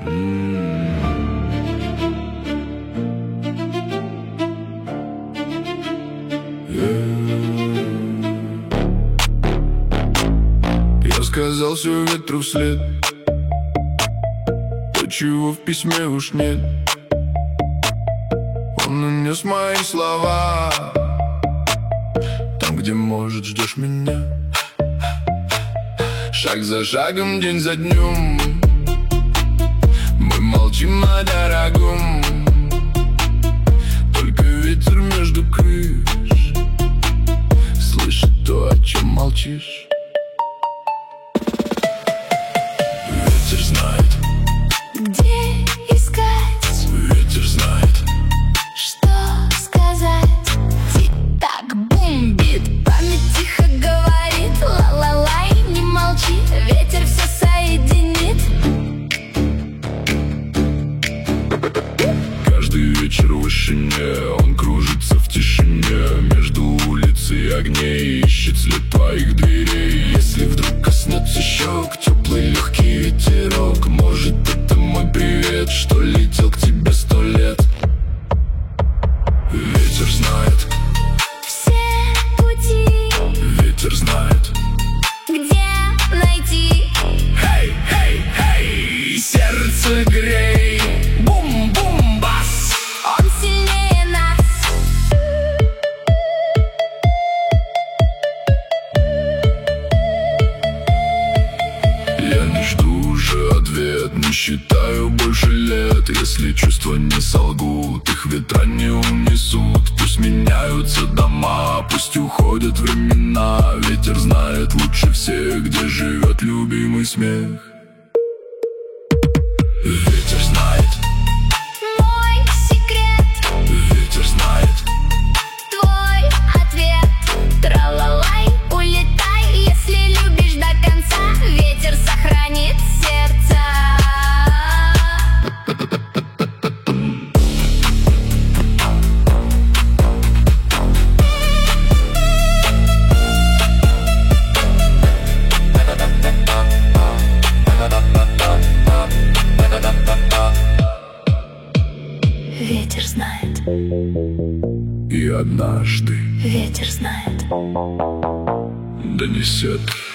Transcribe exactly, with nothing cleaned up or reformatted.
Я сказал все ветру вслед, то, чего в письме уж нет. Он унес мои слова там, где, может, ждешь меня. Шаг за шагом, день за днем мы молчим о дорогом. Только ветер между крыш слышит то, о чем молчишь. Ветер знает, где искать, ветер знает, что сказать. Тик-так, бум-бит, память тихо говорит. Ла-ла-лай, не молчи, ветер все соединит. каждый вечер в вышине он кружится в тишине между улиц и огней, ищет след твоих дверей. Если вдруг коснется щек теплый легкий ветерок, может, это мой привет, что летел к тебе сто лет. Ветер знает Все пути, ветер знает, где найти. Эй, эй, эй, сердце грей, бум-бум-бас. Он сильнее нас. Я не жду уже ответ, не считаю больше лет. Если чувства не солгут, их ветра не унесут. Пусть меняются дома, пусть уходят времена. Ветер знает лучше всех, где живет любимый смех. Ветер знает, Мой секрет, ветер знает, твой ответ. Тра-ла-лай, улетай, если любишь до конца. Ветер сохранит сердце. Ветер знает, и однажды ветер знает. донесет